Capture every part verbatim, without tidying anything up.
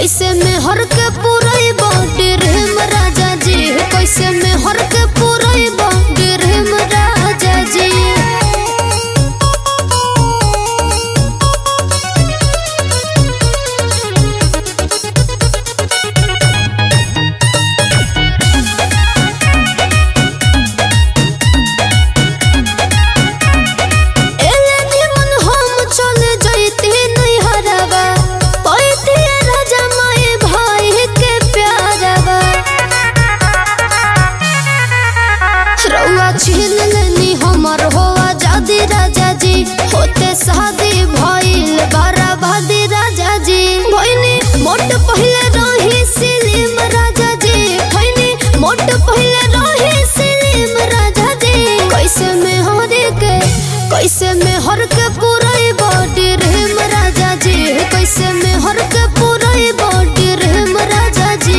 कैसे में हर के पूरे बॉडी रेम राजा जी, कैसे में हर के पूरे बॉडी रेम राजा जी। छीन लेनी हमर हो आजादी राजा जी, होते शादी भइल बराबादी राजा जी। भइनी मोट पहले रही सिलीम राजा जी, भइनी मोट पहले रही सिलीम राजा जी। कैसे में हर के कैसे में हर के पूरे बॉडी रेम राजा जी, कैसे में हर के पूरे बॉडी रेम राजा जी।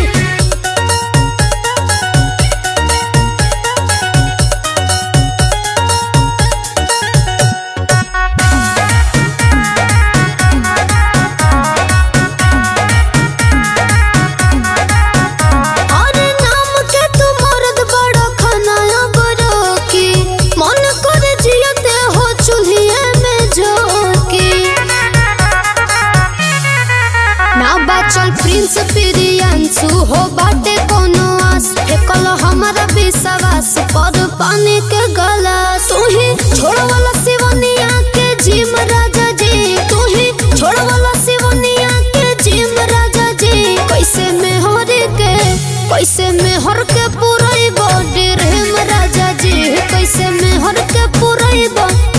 चल प्रिंस प्रियांशु हो बाटे कोनो आस, फेकल हमारा विश्वास पर पानी के गलास। तू ही छोड़ वाला सिवनिया के जिम राजा जी, तू ही छोड़ वाला सिवनिया के जिम राजा जी। कैसे में हर के कैसे में हर के पूरे बॉडी रेम राजा जी, कैसे में हर के पूरे बॉडी